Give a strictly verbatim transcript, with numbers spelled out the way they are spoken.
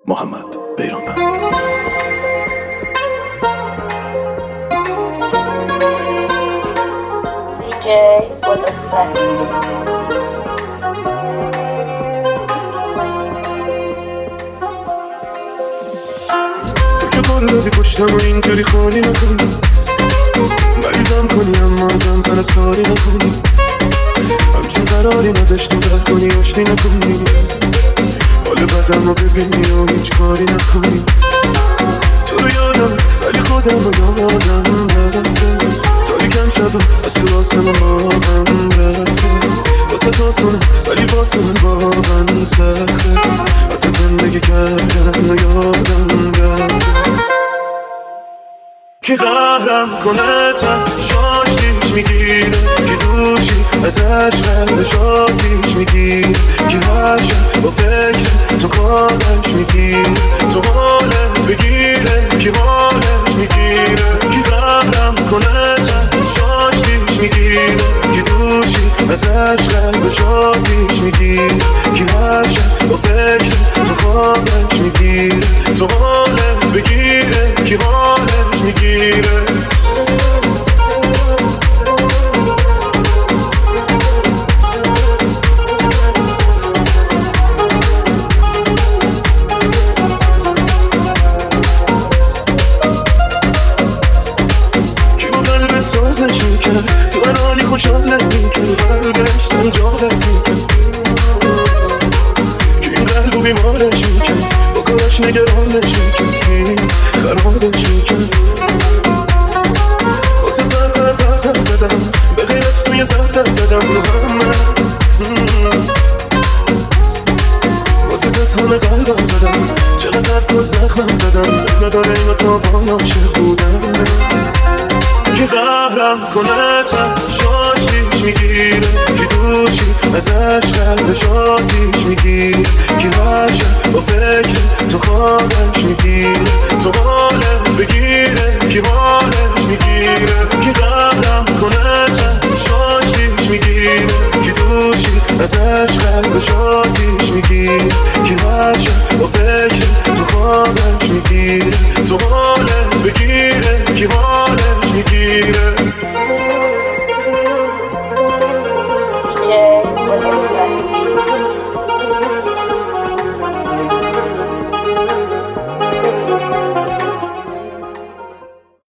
محمد بیرانوند. دی جی گلستان. تو دادی پشتم و اینجوری خالی نکنی، مریضم کنی اما ازم پرستاری نکنی، همچون قراری نداشت تو در کنی آشتی نکنی، حال بدم رو ببینی و هیچ کاری نکنی. تو رو یادم ولی خودم رو یادم نرفته، تاریکم شبم از تو آسمان با هم رفته، واسه تو آسونه ولی واسه من واقعا سخته، حتی زندگی کردن و یادم رفته. کی قهرم کنه تا شاشتیش میگیره، کی دوشی ازش قلبش آتیش میگیره، کی هرشم با فکر تو خالش میگیره، تو حالت بگیره کی حالش میگیره. کی قهرم کنه تا شاشتیش میگیره، کی دوشی ازش قلبش آتیش میگیره، کی هرشم با فکر تو خالش میگیره، تو حالت بگیره کی حالش میگیره. کی با قلبت سازش میکرد، تو انانی خوشحالت میکرد، قلبش سنجاقت میکرد، کی این قلبو بیمارش میکرد، با کارش نگرانش میکرد، کی خرابش میکرد. واسه پر پر پر پر زدم، به غیر از توی زردم زدم رو همه، واسه تسهان قلبم زدم، چقدر فت زخمم زدم، نداره اینو تا با عاشق بودم. کی قهرم کنه تا شاشتیش میگیره، کی دوشی ازش قلبش آتیش میگیره، کی هرشم با فکر تو خوابش میگیره، تو حالت بگیره کی حالش میگیره. کی قهرم کنه تا شاشتیش میگیره، کی دوشی ازش